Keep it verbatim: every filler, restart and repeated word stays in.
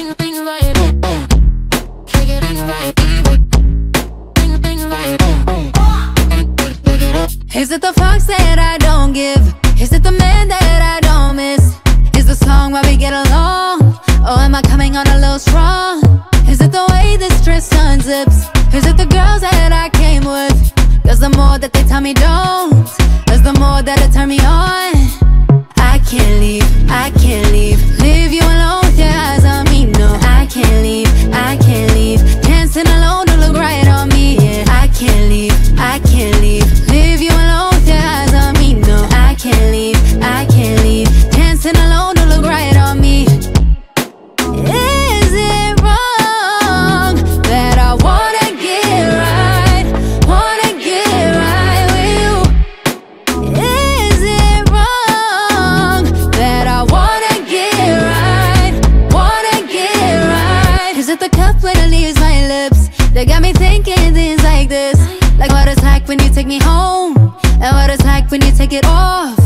Bring, bring it right. Take it in right. Bring, bring it right. Is it the fucks that I don't give? Is it the man that I don't miss? Is the song why we get along? Or am I coming on a little strong? Is it the way this dress unzips? Is it the girls that I came with? Cause the more that they tell me don't, is the more that it turn me on. I can't leave, I can't leave. Leave you alone with your eyes on me, no. I can't leave, I can't leave. Dancing alone to look right on me, yeah. I can't leave, I can't leave. Leave you alone with your eyes on me, no. I can't leave, I can't leave. Dancing alone to look right on me. Is it wrong that I wanna get right? Wanna get right with you? Is it wrong that I wanna get right? Wanna get right? Is it the cup when it leaves my lips that got me thinking things like this? Like what it's like when you take me home, and what it's like when you take it off.